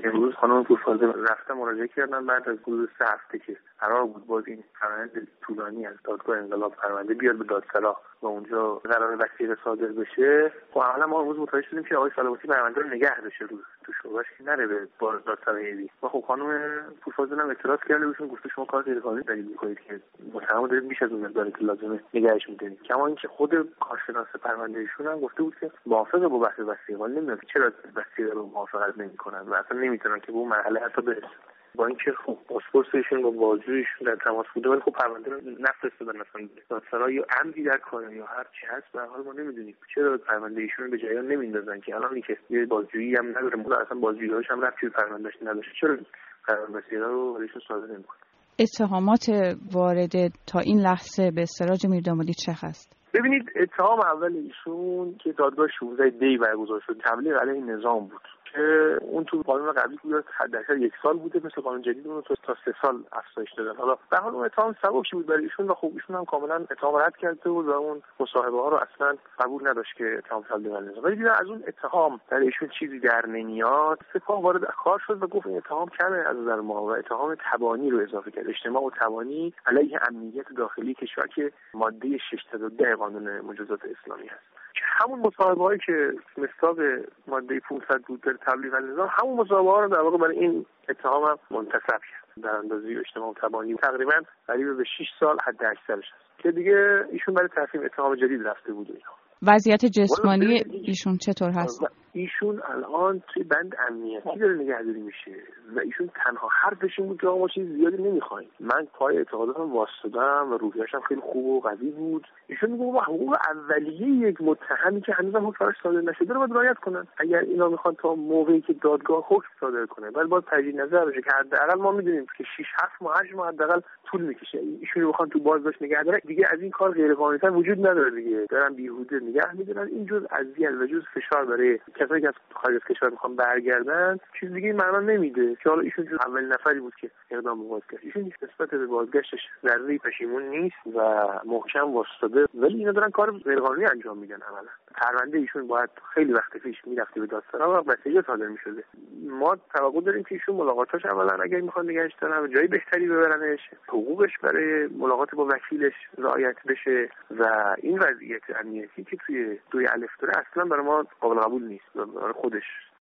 امروز خانم پورفازه رفتن مراجعه کردن بعد از حدود 3 هفته که قرار بود باز این فرآیند طولانی از دادگاه انقلاب پرونده بیاد به دادسرا و اونجا قرار وثیقه صادر بشه. خب اولا ما امروز متوجه شدیم که آقای صلواتی پرونده رو نگه داشته رو تو شعبه‌اش که نره به دادسرای و خب خانم پورفازه هم اعتراض کرده بهشون گفته شما کار غیرقانونی دارید می‌کنید که متهم دارید بیش از اون مقداری که لازمه نگهش می‌دارید. کما اینکه خود کارشناس پرونده ایشون هم گفته بود که موافقه با بحث وثیقه، ولی نمی‌دونم چرا وثیقه رو موافقت نمی‌کنن و اصلا نمی‌تونن که به اون مرحله حتی برسن. با اینکه خب پاسپورتشون با بازجویشون در تماس بوده ولی خب پرونده رو نفرستادن اصلا دادسرا یا عمدی در کاره یا هر چی هست. به هر حال ما نمی‌دونیم چرا پرونده ایشون به جریان نمیندازن که الان که یه بازجویی هم نداره، مولا اصلا بازجویی‌هاش هم رفتی به پروندهش نداشته، چرا وثیقه رو ازشون صادر نمی‌کنن. اتهامات وارد تا این لحظه به سراج میردامادی چه هست؟ ببینید اتهام اول ایشون که دادگاه 16 دی برگزار شد تبلیغ علیه نظام بود که اون تو قانون قبلی بود حداقل 1 سال بوده، مثل قانون جدید اون تا 3 سال افزایش دادن. حالا به حال اون اتهام سبکی بود برای ایشون و خب ایشون هم کاملا اتهام رد کرده بود و اون مصاحبه ها رو اصلا قبول نداشت که اتهام تبلیغ علیه نظام. ولی دیدن از اون اتهام برای ایشون چیزی در نمیاد، سپاه وارد کار شد و گفت این اتهام کمه از نظر ما و اتهام تبانی رو اضافه کرد، اجتماع و تبانی علیه امنیت داخلی کشور که ماده 610 قانون مجازات اسلامی هست. همون مصاحبه‌هایی که مصداق ماده 500 بود در تبلیغ نظام، همون مصاحبه‌ها رو در واقع برای این اتهام هم منتسب کرد در اندازه اجتماع و تبانی. تقریبا قریب به 6 سال حد اکثرش است که دیگه ایشون برای تصمیم اتهام جدید رفته بود. وضعیت جسمانی ایشون چطور هست؟ ایشون الان توی بند امنیتی داره نگهداری میشه و ایشون تنها حرفش این بود که ما چیز زیادی نمیخوایم. من پای اعتقاداتم واسطادم و روحیه‌اش هم خیلی خوب و قوی بود. ایشون میگه ما حقوق اولیه یک متهمی که هنوزم حکم براش صادر نشده رو باید رعایت کنن. اگر اینا میخوان تا موقعی که دادگاه حکم صادر کنه بعد باید تجدید نظر بشه که حداقل ما میدونیم که 6 7 ماه 8 ماه حداقل طول میکشه. ایشون رو میخوان تو بازداشت نگه دارن، دیگه از این کار غیر قانونی وجود نداره دیگه. دارن بیهوده نگه میدارن. این جز اذیت و جز فشار برای کسایی که از خارج از کشور میخوان برگردن چیز دیگه معنا نمیده. که حالا ایشون جز اولین نفری بود که اقدام به بازگشت. ایشون نسبت به بازگشتش ذره پشیمون نیست و محکم واسطاده، ولی اینا دارن کار غیرقانونی انجام میدن. عملا پرونده ایشون باید خیلی وقت پیش میرفته به دادسرا و وثیقه صادر میشده. ما توقع داریم که ایشون ملاقاتاش اولا اگر میخوان نگهش دارن جای بهتری ببرنش، حقوقش برای ملاقات با وکیلش رعایت بشه و این وضعیت امنیتی که توی 2 الف داره اصلا برای ما قابل قبول نیست. برای خودش